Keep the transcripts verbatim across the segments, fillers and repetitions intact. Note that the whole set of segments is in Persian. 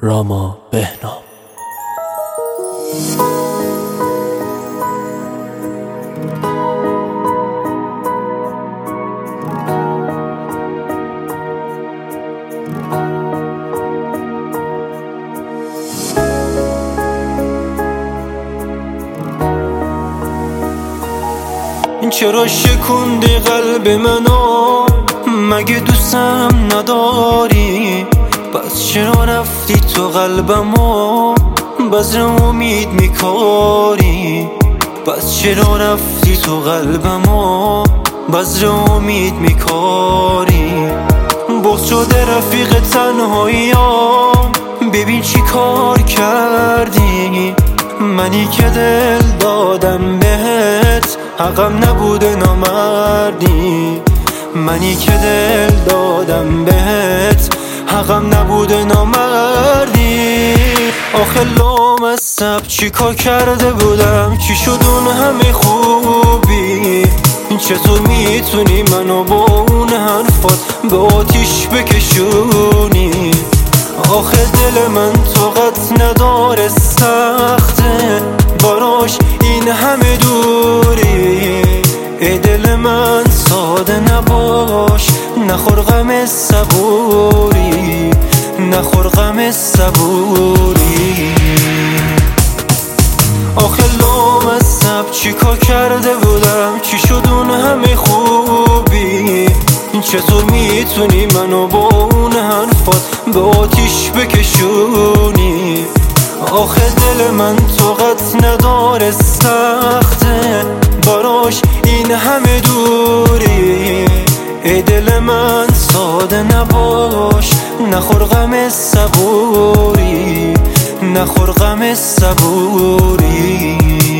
راما بهنام. چرا شکوندی قلب منو؟ مگه دوستم نداری؟ پس چرا رفتی تو قلبمو بذر امید میکاری؟ پس چرا رفتی تو قلبمو بذر امید میکاری؟ بغض شده رفیق تنهاییام، ببین چی کار کردی. منی که دل دادم بهت حقم نبوده نامردی. منی که دل دادم بهت حقم نبوده نامردی. آخه لامصب چی کار کرده بودم چی شد اون همه خوبی؟ چطور میتونی منو با اون حرفات به آتیش بکشونی؟ آخه دل من طاقت نداره، سخته براش این همه دوری. ای دل من ساده نباش، نخور غم صبوری، نخور غم صبوری. آخه لامصب چی کار کرده بودم چی شد اون همه خوبی؟ چطور میتونی منو با اون حرفات به آتیش بکشونی؟ آخه دل من طاقت نداره، سخته براش این همه دوری. ای دل من ساده نباش، نخور غم صبوری، نخور غم صبوری.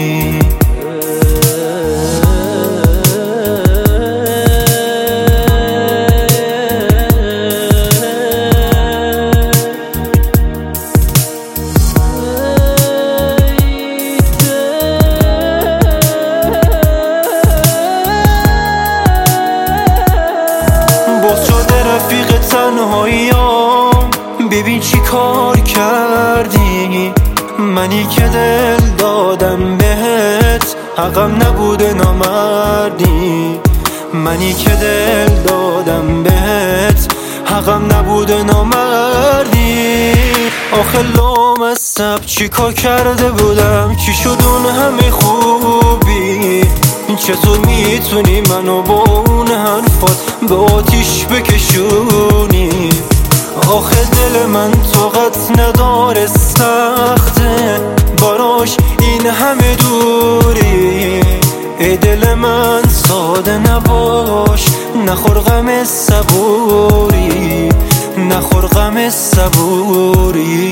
رفیق تنهاییام، ببین چی کار کردی. منی که دل دادم بهت حقم نبوده نامردی. منی که دل دادم بهت حقم نبوده نامردی. آخه لامصب چی کار کرده بودم چی شد اون همه خوبی؟ چطور میتونی منو با اون حرفات به آتیش بکشونی؟ آخه دل من طاقت نداره، سخته براش این همه دوری. ای دل من ساده نباش، نخور غم صبوری، نخور غم صبوری.